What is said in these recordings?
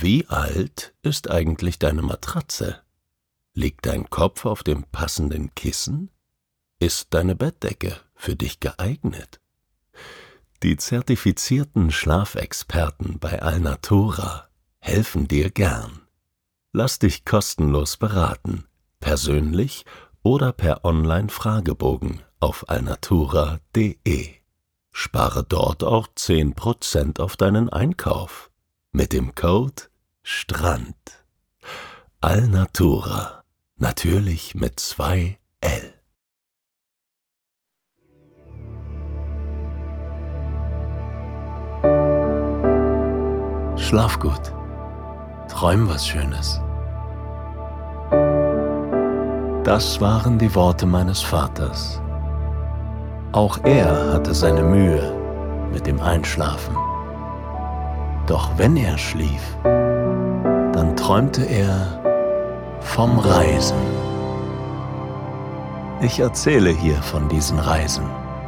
Wie alt ist eigentlich deine Matratze? Liegt dein Kopf auf dem passenden Kissen? Ist deine Bettdecke für dich geeignet? Die zertifizierten Schlafexperten bei Alnatura helfen dir gern. Lass dich kostenlos beraten, persönlich oder per Online-Fragebogen auf alnatura.de. Spare dort auch 10% auf deinen Einkauf mit dem Code STRAND. Alnatura, natürlich mit 2 L. Schlaf gut, träum was Schönes. Das waren die Worte meines Vaters. Auch er hatte seine Mühe mit dem Einschlafen. Doch wenn er schlief, dann träumte er vom Reisen. Ich erzähle hier von diesen Reisen.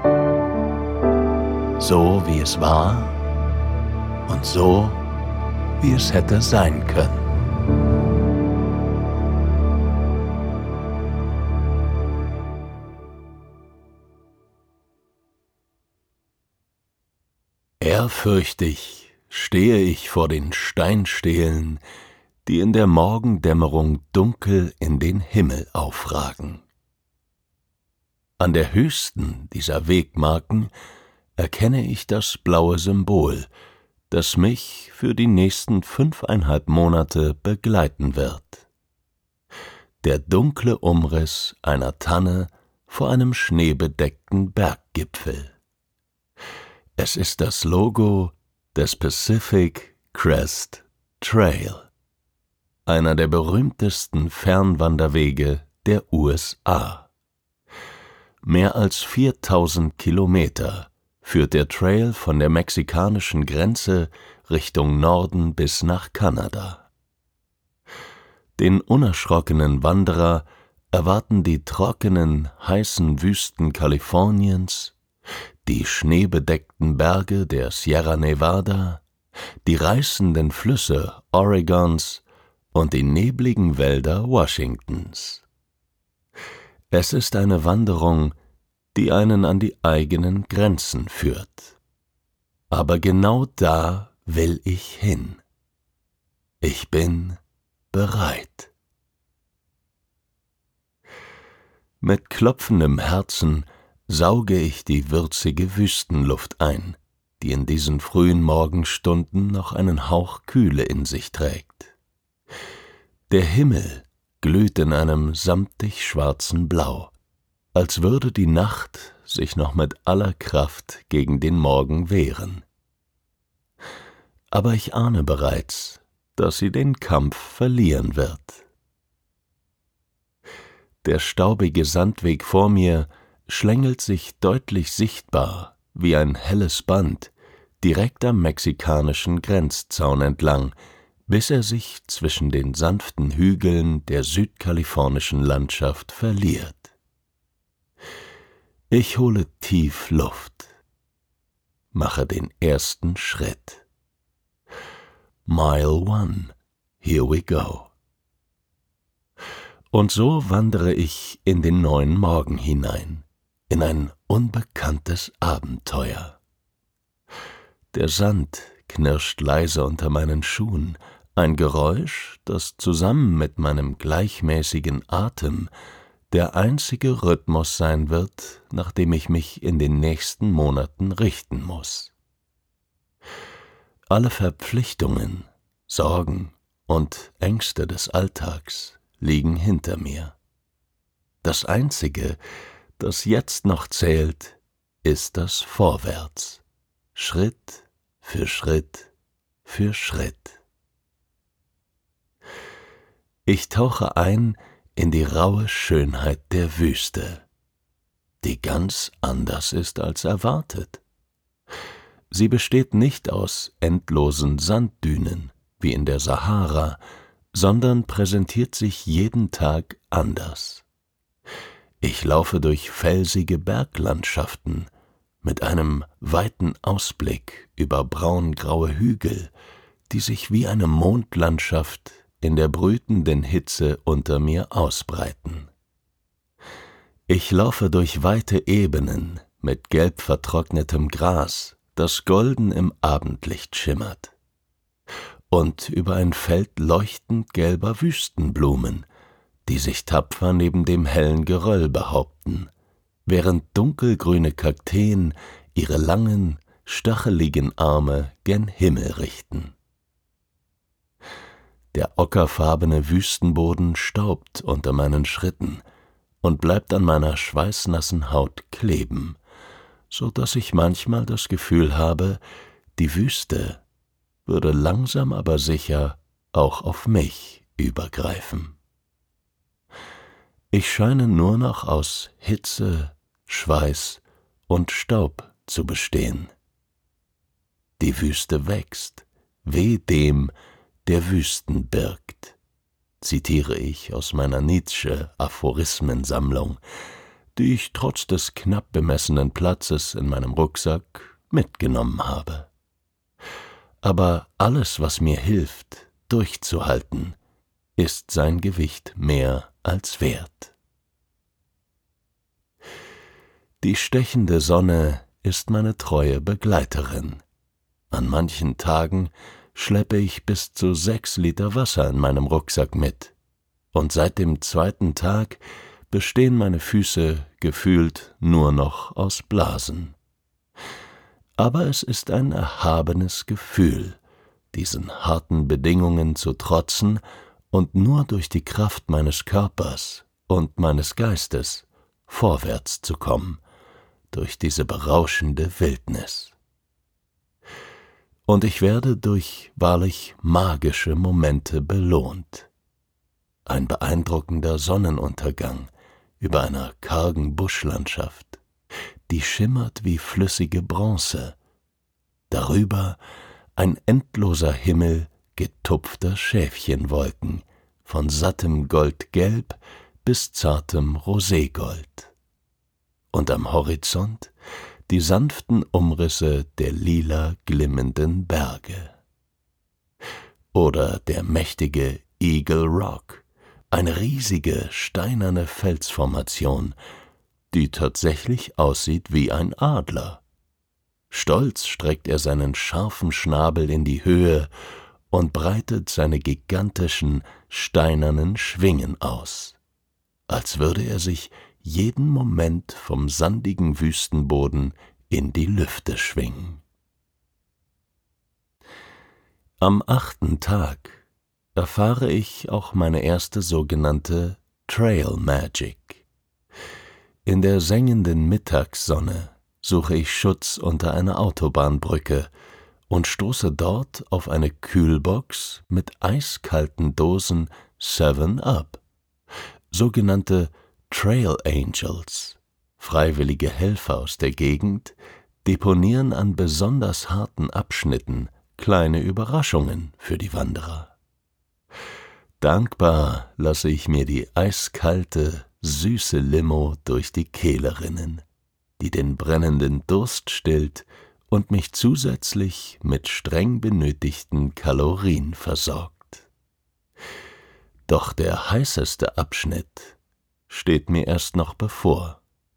So wie es war und so wie es hätte sein können. Ehrfürchtig stehe ich vor den Steinstelen, die in der Morgendämmerung dunkel in den Himmel aufragen. An der höchsten dieser Wegmarken erkenne ich das blaue Symbol, das mich für die nächsten 5,5 Monate begleiten wird. Der dunkle Umriss einer Tanne vor einem schneebedeckten Berggipfel. Es ist das Logo des Pacific Crest Trail, einer der berühmtesten Fernwanderwege der USA. Mehr als 4000 Kilometer führt der Trail von der mexikanischen Grenze Richtung Norden bis nach Kanada. Den unerschrockenen Wanderer erwarten die trockenen, heißen Wüsten Kaliforniens, die schneebedeckten Berge der Sierra Nevada, die reißenden Flüsse Oregons und die nebligen Wälder Washingtons. Es ist eine Wanderung, die einen an die eigenen Grenzen führt. Aber genau da will ich hin. Ich bin bereit. Mit klopfendem Herzen sauge ich die würzige Wüstenluft ein, die in diesen frühen Morgenstunden noch einen Hauch Kühle in sich trägt. Der Himmel glüht in einem samtig schwarzen Blau, als würde die Nacht sich noch mit aller Kraft gegen den Morgen wehren. Aber ich ahne bereits, dass sie den Kampf verlieren wird. Der staubige Sandweg vor mir schlängelt sich deutlich sichtbar wie ein helles Band direkt am mexikanischen Grenzzaun entlang, bis er sich zwischen den sanften Hügeln der südkalifornischen Landschaft verliert. Ich hole tief Luft, mache den ersten Schritt. Mile 1, here we go. Und so wandere ich in den neuen Morgen hinein, in ein unbekanntes Abenteuer. Der Sand knirscht leise unter meinen Schuhen, ein Geräusch, das zusammen mit meinem gleichmäßigen Atem der einzige Rhythmus sein wird, nach dem ich mich in den nächsten Monaten richten muss. Alle Verpflichtungen, Sorgen und Ängste des Alltags liegen hinter mir. Das Einzige, das jetzt noch zählt, ist das Vorwärts, Schritt für Schritt für Schritt. Ich tauche ein in die raue Schönheit der Wüste, die ganz anders ist als erwartet. Sie besteht nicht aus endlosen Sanddünen wie in der Sahara, sondern präsentiert sich jeden Tag anders. Ich laufe durch felsige Berglandschaften mit einem weiten Ausblick über braungraue Hügel, die sich wie eine Mondlandschaft in der brütenden Hitze unter mir ausbreiten. Ich laufe durch weite Ebenen mit gelb vertrocknetem Gras, das golden im Abendlicht schimmert, und über ein Feld leuchtend gelber Wüstenblumen, die sich tapfer neben dem hellen Geröll behaupten, während dunkelgrüne Kakteen ihre langen, stacheligen Arme gen Himmel richten. Der ockerfarbene Wüstenboden staubt unter meinen Schritten und bleibt an meiner schweißnassen Haut kleben, so dass ich manchmal das Gefühl habe, die Wüste würde langsam aber sicher auch auf mich übergreifen. Ich scheine nur noch aus Hitze, Schweiß und Staub zu bestehen. Die Wüste wächst, weh dem, der Wüsten birgt, zitiere ich aus meiner Nietzsche-Aphorismensammlung, die ich trotz des knapp bemessenen Platzes in meinem Rucksack mitgenommen habe. Aber alles, was mir hilft, durchzuhalten, ist sein Gewicht mehr als wert. Die stechende Sonne ist meine treue Begleiterin. An manchen Tagen schleppe ich bis zu 6 Liter Wasser in meinem Rucksack mit, und seit dem 2. Tag bestehen meine Füße gefühlt nur noch aus Blasen. Aber es ist ein erhabenes Gefühl, diesen harten Bedingungen zu trotzen und nur durch die Kraft meines Körpers und meines Geistes vorwärts zu kommen, durch diese berauschende Wildnis. Und ich werde durch wahrlich magische Momente belohnt. Ein beeindruckender Sonnenuntergang über einer kargen Buschlandschaft, die schimmert wie flüssige Bronze. Darüber ein endloser Himmel getupfter Schäfchenwolken, von sattem Goldgelb bis zartem Roségold. Und am Horizont die sanften Umrisse der lila glimmenden Berge. Oder der mächtige Eagle Rock, eine riesige steinerne Felsformation, die tatsächlich aussieht wie ein Adler. Stolz streckt er seinen scharfen Schnabel in die Höhe und breitet seine gigantischen, steinernen Schwingen aus, als würde er sich jeden Moment vom sandigen Wüstenboden in die Lüfte schwingen. Am 8. Tag erfahre ich auch meine erste sogenannte Trail Magic. In der sengenden Mittagssonne suche ich Schutz unter einer Autobahnbrücke und stoße dort auf eine Kühlbox mit eiskalten Dosen 7-Up, sogenannte Trail Angels, freiwillige Helfer aus der Gegend, deponieren an besonders harten Abschnitten kleine Überraschungen für die Wanderer. Dankbar lasse ich mir die eiskalte, süße Limo durch die Kehle rinnen, die den brennenden Durst stillt und mich zusätzlich mit streng benötigten Kalorien versorgt. Doch der heißeste Abschnitt steht mir erst noch bevor.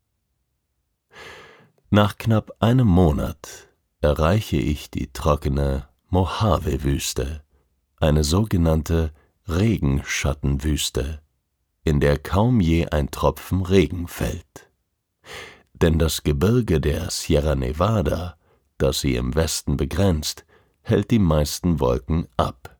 Nach knapp einem Monat erreiche ich die trockene Mojave-Wüste, eine sogenannte Regenschattenwüste, in der kaum je ein Tropfen Regen fällt. Denn das Gebirge der Sierra Nevada, das sie im Westen begrenzt, hält die meisten Wolken ab.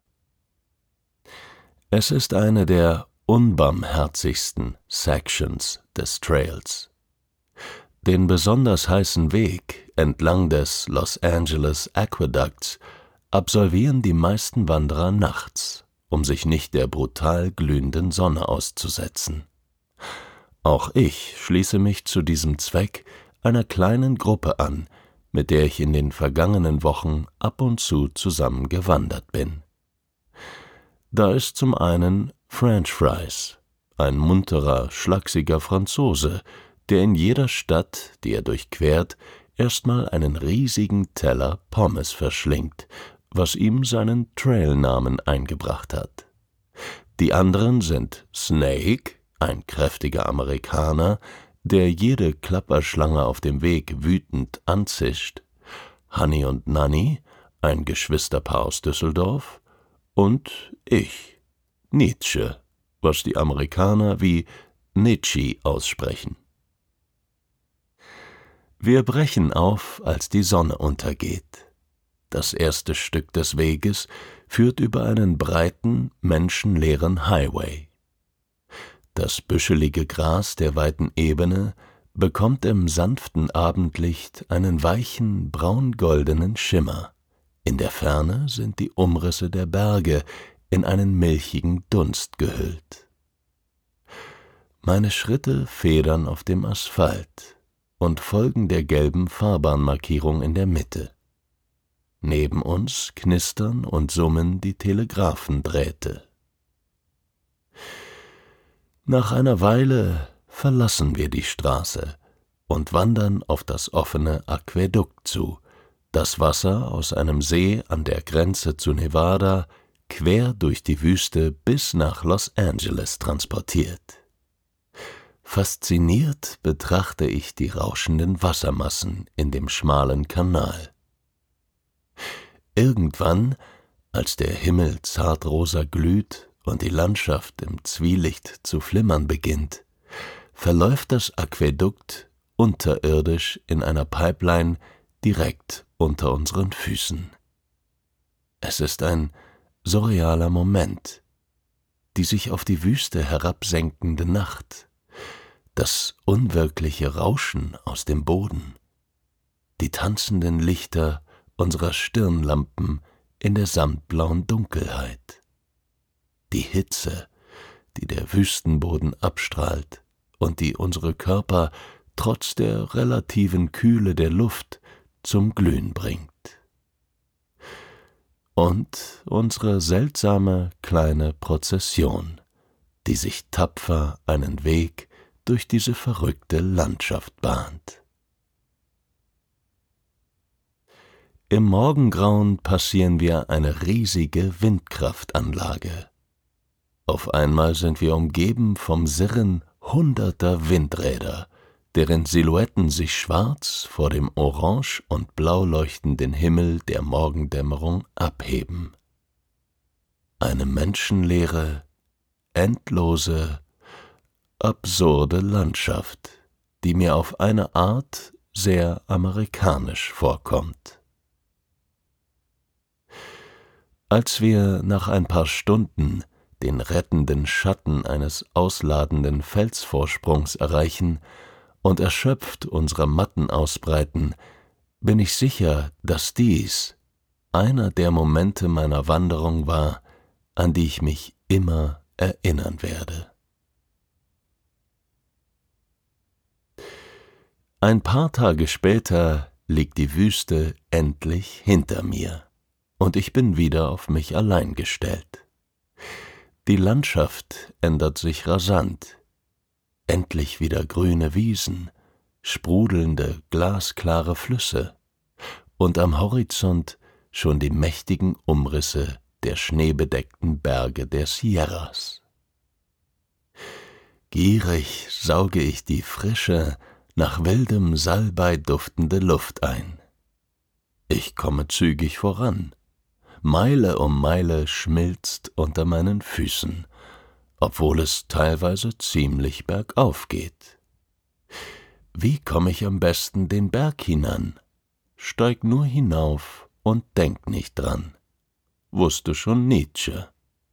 Es ist eine der unbarmherzigsten Sections des Trails. Den besonders heißen Weg entlang des Los Angeles Aqueducts absolvieren die meisten Wanderer nachts, um sich nicht der brutal glühenden Sonne auszusetzen. Auch ich schließe mich zu diesem Zweck einer kleinen Gruppe an, mit der ich in den vergangenen Wochen ab und zu zusammen gewandert bin. Da ist zum einen French Fries, ein munterer, schlachsiger Franzose, der in jeder Stadt, die er durchquert, erstmal einen riesigen Teller Pommes verschlingt, was ihm seinen Trailnamen eingebracht hat. Die anderen sind Snake, ein kräftiger Amerikaner, der jede Klapperschlange auf dem Weg wütend anzischt, Honey und Nanny, ein Geschwisterpaar aus Düsseldorf, und ich, Nietzsche, was die Amerikaner wie Nietzsche aussprechen. Wir brechen auf, als die Sonne untergeht. Das erste Stück des Weges führt über einen breiten, menschenleeren Highway. Das büschelige Gras der weiten Ebene bekommt im sanften Abendlicht einen weichen, braungoldenen Schimmer. In der Ferne sind die Umrisse der Berge in einen milchigen Dunst gehüllt. Meine Schritte federn auf dem Asphalt und folgen der gelben Fahrbahnmarkierung in der Mitte. Neben uns knistern und summen die Telegraphendrähte. Nach einer Weile verlassen wir die Straße und wandern auf das offene Aquädukt zu, das Wasser aus einem See an der Grenze zu Nevada quer durch die Wüste bis nach Los Angeles transportiert. Fasziniert betrachte ich die rauschenden Wassermassen in dem schmalen Kanal. Irgendwann, als der Himmel zartrosa glüht und die Landschaft im Zwielicht zu flimmern beginnt, verläuft das Aquädukt unterirdisch in einer Pipeline direkt unter unseren Füßen. Es ist ein surrealer Moment, die sich auf die Wüste herabsenkende Nacht, das unwirkliche Rauschen aus dem Boden, die tanzenden Lichter unserer Stirnlampen in der sandblauen Dunkelheit, die Hitze, die der Wüstenboden abstrahlt und die unsere Körper trotz der relativen Kühle der Luft zum Glühen bringt. Und unsere seltsame kleine Prozession, die sich tapfer einen Weg durch diese verrückte Landschaft bahnt. Im Morgengrauen passieren wir eine riesige Windkraftanlage. Auf einmal sind wir umgeben vom Sirren hunderter Windräder, deren Silhouetten sich schwarz vor dem orange und blau leuchtenden Himmel der Morgendämmerung abheben. Eine menschenleere, endlose, absurde Landschaft, die mir auf eine Art sehr amerikanisch vorkommt. Als wir nach ein paar Stunden den rettenden Schatten eines ausladenden Felsvorsprungs erreichen und erschöpft unsere Matten ausbreiten, bin ich sicher, dass dies einer der Momente meiner Wanderung war, an die ich mich immer erinnern werde. Ein paar Tage später liegt die Wüste endlich hinter mir, und ich bin wieder auf mich allein gestellt. Die Landschaft ändert sich rasant. Endlich wieder grüne Wiesen, sprudelnde, glasklare Flüsse und am Horizont schon die mächtigen Umrisse der schneebedeckten Berge der Sierras. Gierig sauge ich die frische, nach wildem Salbei duftende Luft ein. Ich komme zügig voran. Meile um Meile schmilzt unter meinen Füßen, obwohl es teilweise ziemlich bergauf geht. Wie komme ich am besten den Berg hinan? Steig nur hinauf und denk nicht dran, wusste schon Nietzsche.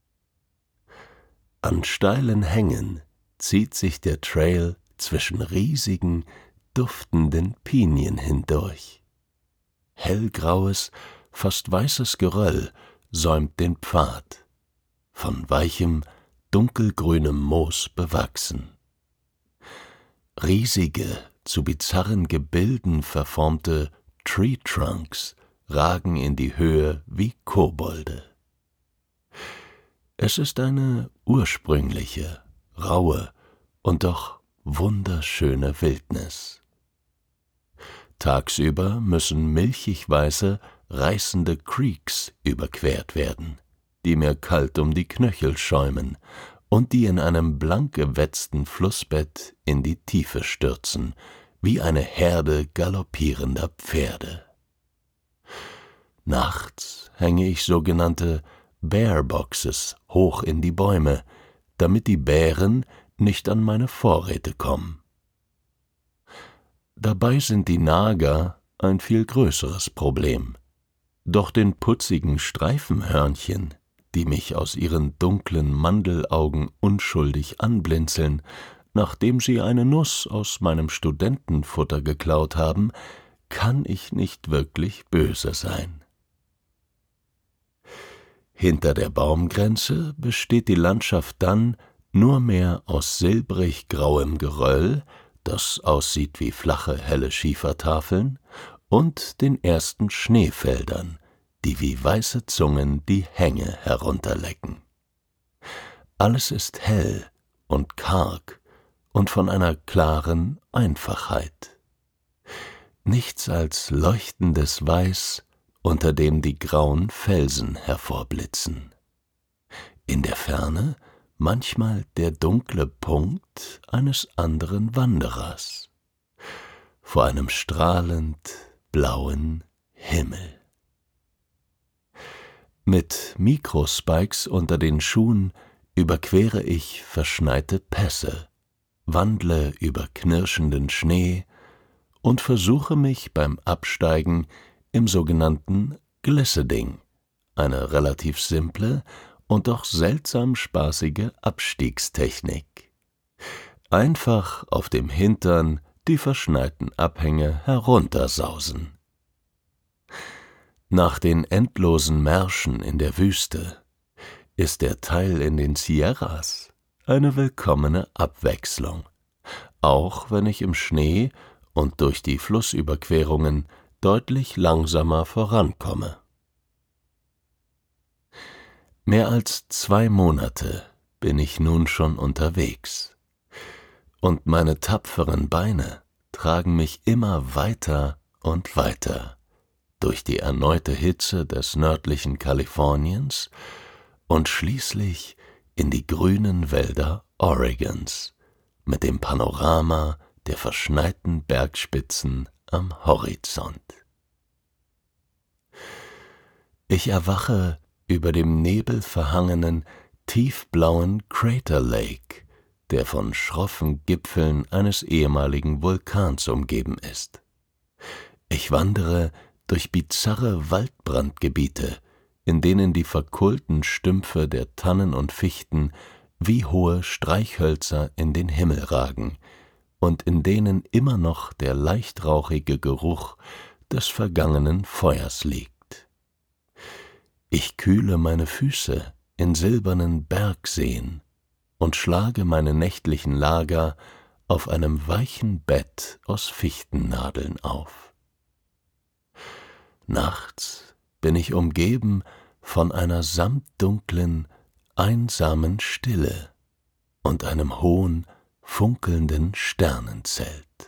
An steilen Hängen zieht sich der Trail zwischen riesigen, duftenden Pinien hindurch. Hellgraues, fast weißes Geröll säumt den Pfad, von weichem, dunkelgrünem Moos bewachsen. Riesige, zu bizarren Gebilden verformte Tree Trunks ragen in die Höhe wie Kobolde. Es ist eine ursprüngliche, raue und doch wunderschöne Wildnis. Tagsüber müssen milchig weiße, reißende Creeks überquert werden, die mir kalt um die Knöchel schäumen und die in einem blank gewetzten Flussbett in die Tiefe stürzen, wie eine Herde galoppierender Pferde. Nachts hänge ich sogenannte Bearboxes hoch in die Bäume, damit die Bären nicht an meine Vorräte kommen. Dabei sind die Nager ein viel größeres Problem. Doch den putzigen Streifenhörnchen, die mich aus ihren dunklen Mandelaugen unschuldig anblinzeln, nachdem sie eine Nuss aus meinem Studentenfutter geklaut haben, kann ich nicht wirklich böse sein. Hinter der Baumgrenze besteht die Landschaft dann nur mehr aus silbrig-grauem Geröll, das aussieht wie flache, helle Schiefertafeln, und den ersten Schneefeldern, die wie weiße Zungen die Hänge herunterlecken. Alles ist hell und karg und von einer klaren Einfachheit. Nichts als leuchtendes Weiß, unter dem die grauen Felsen hervorblitzen. In der Ferne manchmal der dunkle Punkt eines anderen Wanderers, vor einem strahlend blauen Himmel. Mit Mikrospikes unter den Schuhen überquere ich verschneite Pässe, wandle über knirschenden Schnee und versuche mich beim Absteigen im sogenannten Glisseding, eine relativ simple und doch seltsam spaßige Abstiegstechnik. Einfach auf dem Hintern die verschneiten Abhänge heruntersausen. Nach den endlosen Märschen in der Wüste ist der Teil in den Sierras eine willkommene Abwechslung, auch wenn ich im Schnee und durch die Flussüberquerungen deutlich langsamer vorankomme. Mehr als 2 Monate bin ich nun schon unterwegs, und meine tapferen Beine tragen mich immer weiter und weiter durch die erneute Hitze des nördlichen Kaliforniens und schließlich in die grünen Wälder Oregons mit dem Panorama der verschneiten Bergspitzen am Horizont. Ich erwache über dem nebelverhangenen, tiefblauen Crater Lake, der von schroffen Gipfeln eines ehemaligen Vulkans umgeben ist. Ich wandere durch bizarre Waldbrandgebiete, in denen die verkohlten Stümpfe der Tannen und Fichten wie hohe Streichhölzer in den Himmel ragen und in denen immer noch der leicht rauchige Geruch des vergangenen Feuers liegt. Ich kühle meine Füße in silbernen Bergseen und schlage meine nächtlichen Lager auf einem weichen Bett aus Fichtennadeln auf. Nachts bin ich umgeben von einer samtdunklen, einsamen Stille und einem hohen, funkelnden Sternenzelt.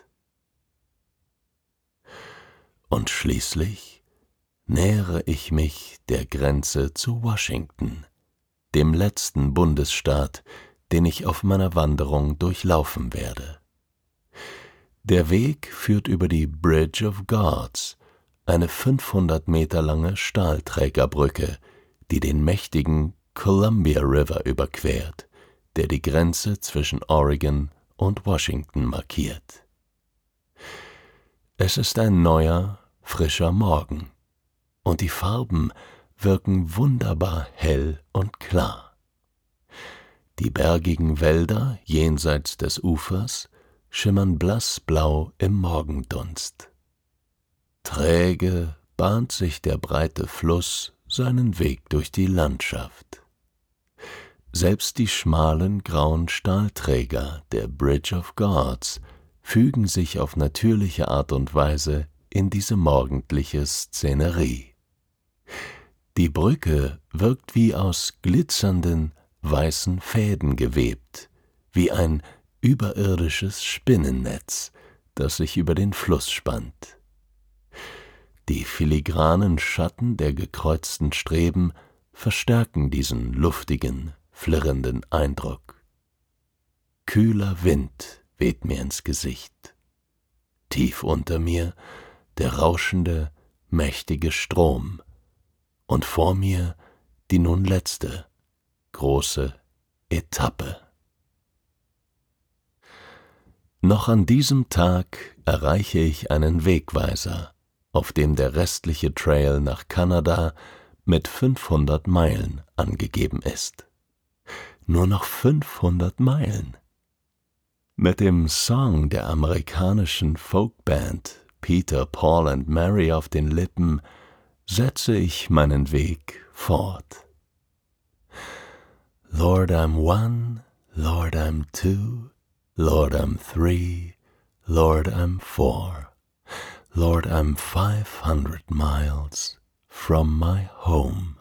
Und schließlich nähere ich mich der Grenze zu Washington, dem letzten Bundesstaat, den ich auf meiner Wanderung durchlaufen werde. Der Weg führt über die Bridge of Gods, eine 500 Meter lange Stahlträgerbrücke, die den mächtigen Columbia River überquert, der die Grenze zwischen Oregon und Washington markiert. Es ist ein neuer, frischer Morgen, und die Farben wirken wunderbar hell und klar. Die bergigen Wälder jenseits des Ufers schimmern blassblau im Morgendunst. Träge bahnt sich der breite Fluss seinen Weg durch die Landschaft. Selbst die schmalen grauen Stahlträger der Bridge of Gods fügen sich auf natürliche Art und Weise in diese morgendliche Szenerie. Die Brücke wirkt wie aus glitzernden, weißen Fäden gewebt, wie ein überirdisches Spinnennetz, das sich über den Fluss spannt. Die filigranen Schatten der gekreuzten Streben verstärken diesen luftigen, flirrenden Eindruck. Kühler Wind weht mir ins Gesicht. Tief unter mir der rauschende, mächtige Strom und vor mir die nun letzte, große Etappe. Noch an diesem Tag erreiche ich einen Wegweiser, auf dem der restliche Trail nach Kanada mit 500 Meilen angegeben ist. Nur noch 500 Meilen. Mit dem Song der amerikanischen Folkband Peter, Paul and Mary auf den Lippen setze ich meinen Weg fort. Lord, I'm one, Lord, I'm two, Lord, I'm three, Lord, I'm four, Lord, I'm 500 miles from my home.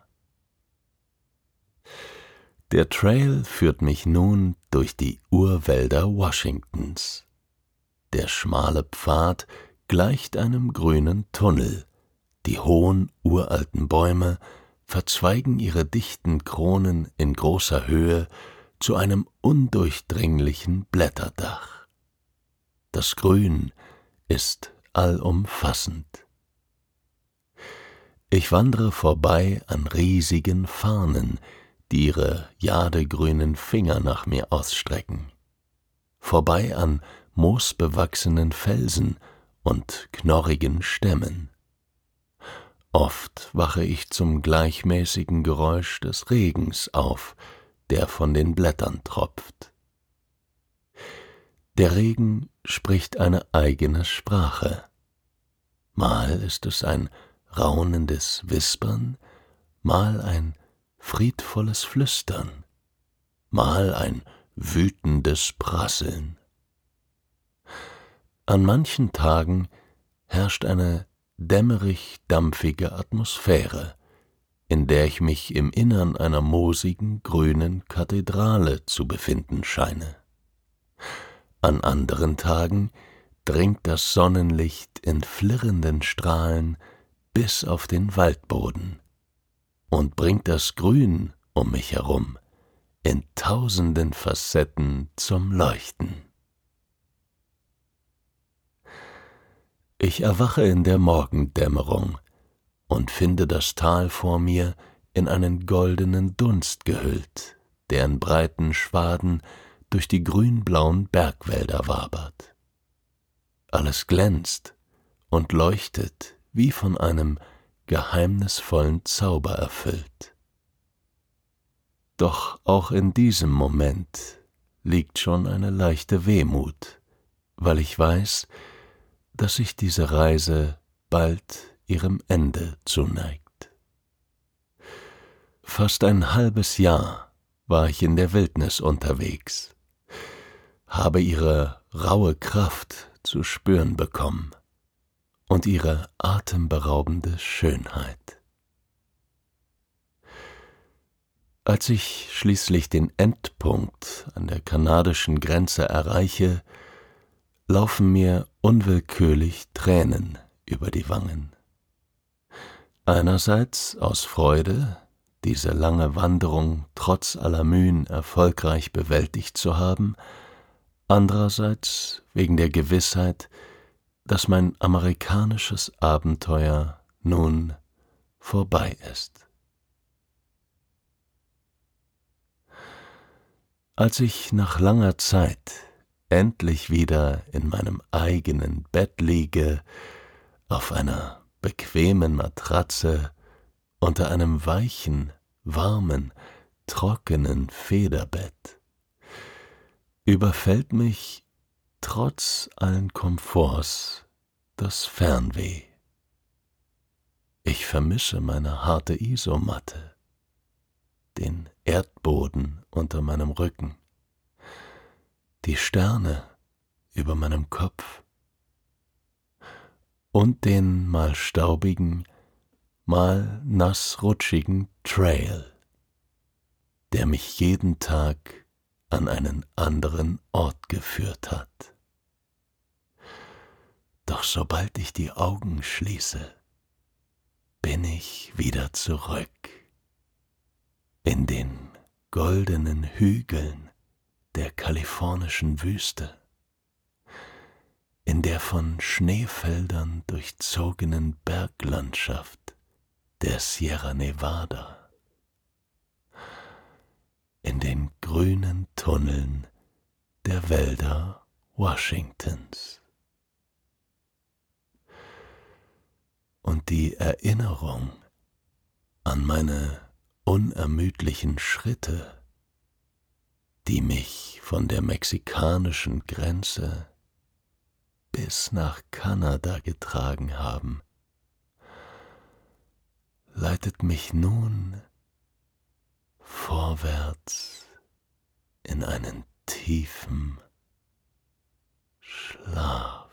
Der Trail führt mich nun durch die Urwälder Washingtons. Der schmale Pfad gleicht einem grünen Tunnel. Die hohen, uralten Bäume verzweigen ihre dichten Kronen in großer Höhe zu einem undurchdringlichen Blätterdach. Das Grün ist allumfassend. Ich wandere vorbei an riesigen Farnen, die ihre jadegrünen Finger nach mir ausstrecken, vorbei an moosbewachsenen Felsen und knorrigen Stämmen. Oft wache ich zum gleichmäßigen Geräusch des Regens auf, der von den Blättern tropft. Der Regen spricht eine eigene Sprache. Mal ist es ein raunendes Wispern, mal ein friedvolles Flüstern, mal ein wütendes Prasseln. An manchen Tagen herrscht eine dämmerig-dampfige Atmosphäre, in der ich mich im Innern einer moosigen, grünen Kathedrale zu befinden scheine. An anderen Tagen dringt das Sonnenlicht in flirrenden Strahlen bis auf den Waldboden und bringt das Grün um mich herum in tausenden Facetten zum Leuchten. Ich erwache in der Morgendämmerung und finde das Tal vor mir in einen goldenen Dunst gehüllt, der in breiten Schwaden durch die grünblauen Bergwälder wabert. Alles glänzt und leuchtet wie von einem geheimnisvollen Zauber erfüllt. Doch auch in diesem Moment liegt schon eine leichte Wehmut, weil ich weiß, dass sich diese Reise bald ihrem Ende zuneigt. Fast ein halbes Jahr war ich in der Wildnis unterwegs, habe ihre raue Kraft zu spüren bekommen und ihre atemberaubende Schönheit. Als ich schließlich den Endpunkt an der kanadischen Grenze erreiche, laufen mir unwillkürlich Tränen über die Wangen. Einerseits aus Freude, diese lange Wanderung trotz aller Mühen erfolgreich bewältigt zu haben, andererseits wegen der Gewissheit, dass mein amerikanisches Abenteuer nun vorbei ist. Als ich nach langer Zeit endlich wieder in meinem eigenen Bett liege, auf einer bequemen Matratze, unter einem weichen, warmen, trockenen Federbett, überfällt mich trotz allen Komforts das Fernweh. Ich vermisse meine harte Isomatte, den Erdboden unter meinem Rücken, die Sterne über meinem Kopf und den mal staubigen, mal nassrutschigen Trail, der mich jeden Tag an einen anderen Ort geführt hat. Doch sobald ich die Augen schließe, bin ich wieder zurück in den goldenen Hügeln der kalifornischen Wüste, in der von Schneefeldern durchzogenen Berglandschaft der Sierra Nevada, in den grünen Tunneln der Wälder Washingtons. Und die Erinnerung an meine unermüdlichen Schritte, die mich von der mexikanischen Grenze bis nach Kanada getragen haben, leitet mich nun vorwärts in einen tiefen Schlaf.